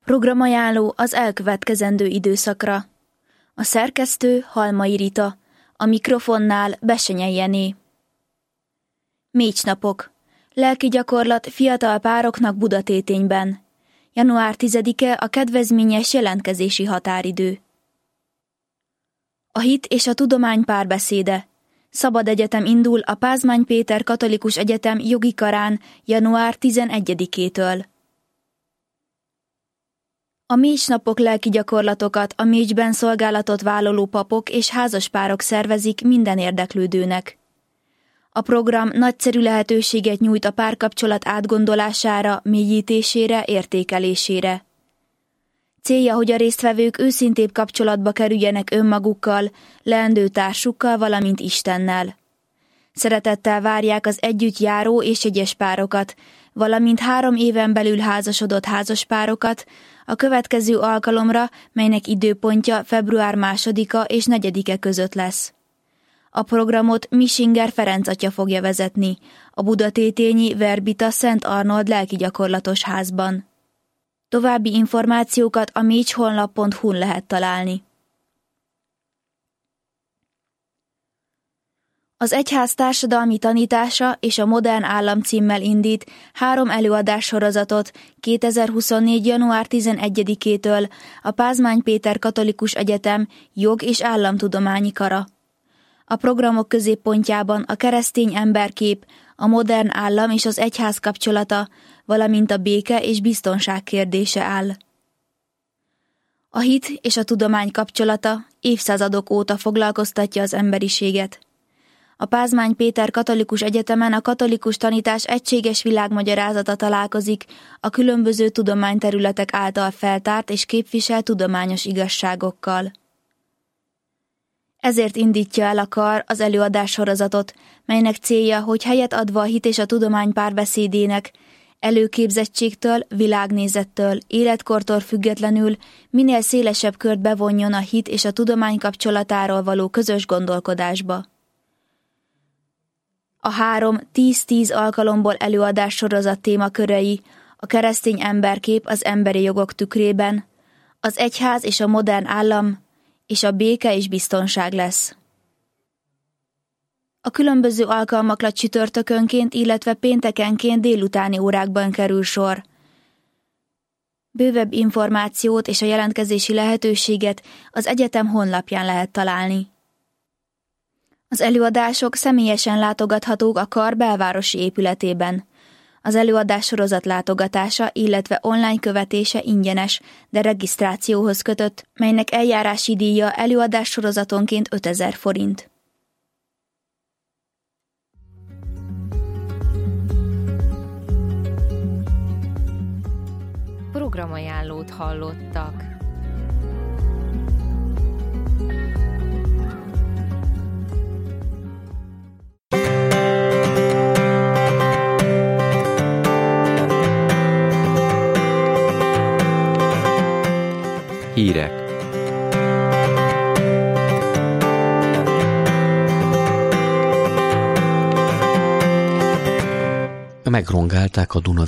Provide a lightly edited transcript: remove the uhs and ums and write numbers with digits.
Programajánló az elkövetkezendő időszakra. A szerkesztő Halmai Rita, a mikrofonnál Bessenyei Jenő. Mécsnapok. Lelki gyakorlat fiatal pároknak Budatétényben. Január 10-e a kedvezményes jelentkezési határidő. A hit és a tudomány párbeszéde. Szabad egyetem indul a Pázmány Péter Katolikus Egyetem jogi karán január 11-től. A Mécsnapok lelki gyakorlatokat a Mécsben szolgálatot vállaló papok és házaspárok szervezik minden érdeklődőnek. A program nagyszerű lehetőséget nyújt a párkapcsolat átgondolására, mélyítésére, értékelésére. Célja, hogy a résztvevők őszintébb kapcsolatba kerüljenek önmagukkal, leendő társukkal, valamint Istennel. Szeretettel várják az együtt járó és jegyes párokat, valamint 3 éven belül házasodott házaspárokat a következő alkalomra, melynek időpontja február 2-a és 4-e között lesz. A programot Misinger Ferenc atya fogja vezetni, a budatétényi Verbita Szent Arnold lelkigyakorlatos házban. További információkat a mécshonlap.hu-n lehet találni. Az egyház társadalmi tanítása és a modern állam címmel indít 3 előadássorozatot 2024. január 11-től a Pázmány Péter Katolikus Egyetem jog- és államtudományi kara. A programok középpontjában a keresztény emberkép, a modern állam és az egyház kapcsolata, valamint a béke és biztonság kérdése áll. A hit és a tudomány kapcsolata évszázadok óta foglalkoztatja az emberiséget. A Pázmány Péter Katolikus Egyetemen a katolikus tanítás egységes világmagyarázata találkozik a különböző tudományterületek által feltárt és képviselt tudományos igazságokkal. Ezért indítja el a kar az előadássorozatot, melynek célja, hogy helyet adva a hit és a tudomány párbeszédének, előképzettségtől, világnézettől, életkortól függetlenül minél szélesebb kört bevonjon a hit és a tudomány kapcsolatáról való közös gondolkodásba. A 3 10-10 alkalomból előadássorozat témakörei a keresztény emberkép az emberi jogok tükrében, az egyház és a modern állam, és a béke és biztonság lesz. A különböző alkalmakra csütörtökönként, illetve péntekenként délutáni órákban kerül sor. Bővebb információt és a jelentkezési lehetőséget az egyetem honlapján lehet találni. Az előadások személyesen látogathatók a kar belvárosi épületében. Az előadássorozat látogatása, illetve online követése ingyenes, de regisztrációhoz kötött, melynek eljárási díja előadássorozatonként 5000 forint. Programajánlót hallottak. Hírek. Megrongálták a Duna